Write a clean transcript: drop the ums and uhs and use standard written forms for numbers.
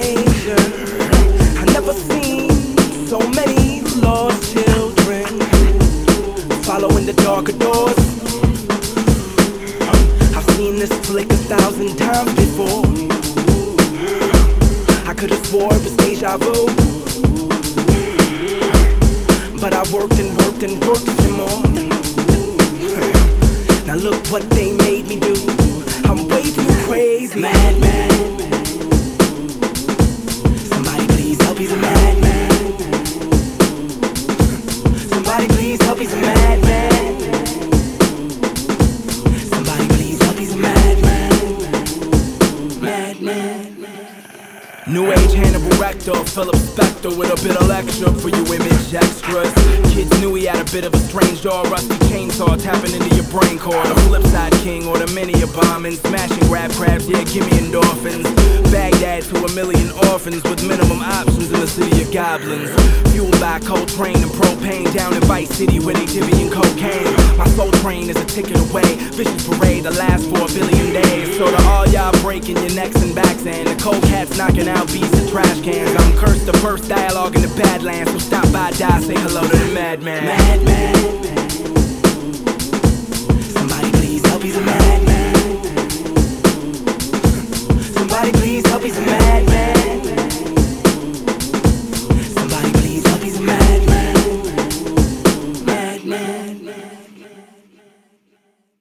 danger. I never seen so many lost children following the darker doors. I've seen this flick 1,000 times before. I could've swore it was deja vu, but I worked and worked and worked some more. Now look what they made me do. I'm way too crazy. Madman. Somebody please help, he's a madman. Somebody please help, he's a madman. Somebody please help, he's a madman. Madman. New age Hannibal Lecter, Philip Spector with a bit of lecture for you image extras. Kids knew he had a bit of a strange jaw, rusty chainsaw tapping into your brain core. The flip side king or the mini bombing, smashing grab crabs, yeah, give me endorphins. Baghdad to 1,000,000 orphans with minimum options in the city of goblins. Fueled by Coltrane and propane down in Vice City where they divvying cocaine. My soul train is a ticket away, vicious parade that lasts for 1,000,000,000 days. So to all y'all breaking your necks and backs and the cold cats knocking out beats and trash cans, I'm cursed to burst dialogue in the Badlands. So stop by, die, say hello to the madman. Madman. Somebody please help, he's a madman. Somebody please help, he's a madman.